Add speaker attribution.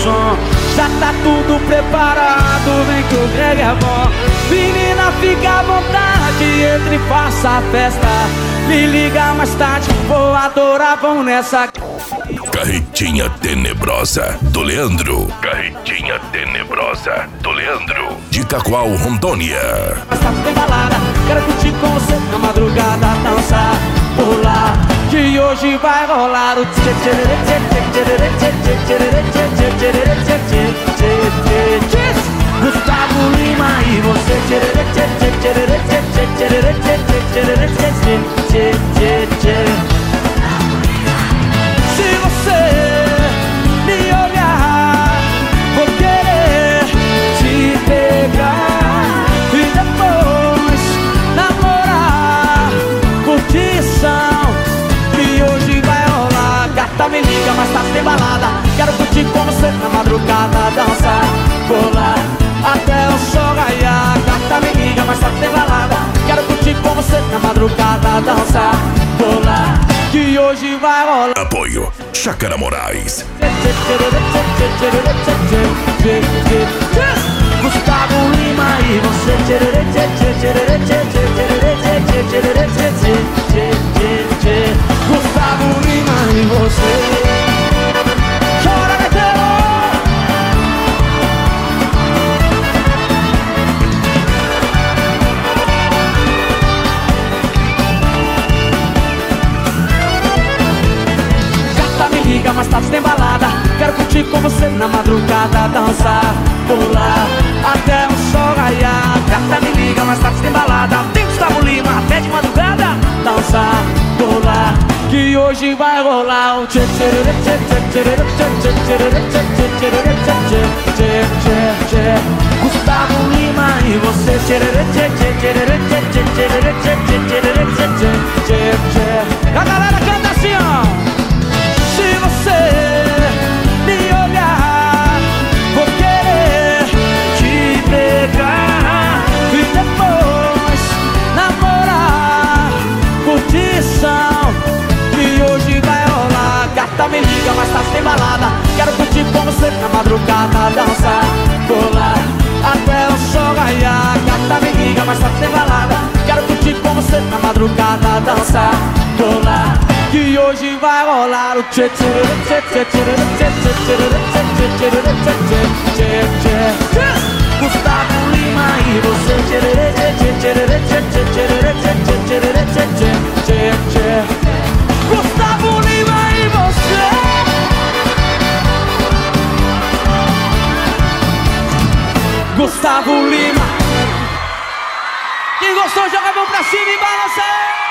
Speaker 1: som. Já tá tudo preparado, vem que o Greg é bom. Menina, fica à vontade, entre e faça a festa. Me liga mais tarde, vou adorar, vamos nessa.
Speaker 2: Carretinha Tenebrosa do Leandro. Carretinha Tenebrosa do Leandro. De Itaqual, Rondônia.
Speaker 1: Mas tá bem balada, quero curtir com você na madrugada, dançar, pular, que hoje vai rolar o tchê tchê tchê tchê tchê tchê tchê tchê tchê. Gustavo Lima e você tchê tchê tchê tchê tchê tchê tchê tchê tchê. Se você me olhar, vou querer te pegar e depois namorar, curtição, que hoje vai rolar. Gata, me liga, mas tá sem balada. Quero curtir com você na madrugada, dançar, pular, até o sol raiar. Gata, me liga, mas tá sem balada. Quero curtir com você na madrugada, dançar, pular, que hoje vai rolar.
Speaker 2: Apoio Chácara Moraes.
Speaker 1: Gustavo Lima e você Gustavo Lima e você. Chora, Meteoro! Liga, mas tá sem balada. Quero curtir com você na madrugada, dançar, pular, até o sol raiar. Gata, me liga, mas tá sem balada. Tem Gustavo Lima até de madrugada, dançar, pular, que hoje vai rolar o tchê tchê tchê tchê tchê tchê tchê tchê tchê tchê. Gustavo Lima e você tchê tchê tchê tchê tchê tchê tchê tchê. A galera canta assim, ó. Se você me olhar, vou querer te pegar e depois namorar, curtição, que hoje vai rolar. Gata, me liga, mas tá sem balada. Quero curtir com você na madrugada, dançar, pular, até o sol raiar. Gata, me liga, mas tá sem balada. Quero curtir com você na madrugada, dançar, pular, que hoje vai rolar o tchê tchê tchê tchê tchê tchê tchê tchê tchê. Gustavo Lima e você tchê tchê tchê tchê tchê tchê tchê. Gustavo Lima e você. Gustavo Lima. Quem gostou, joga a mão pra cima e balança.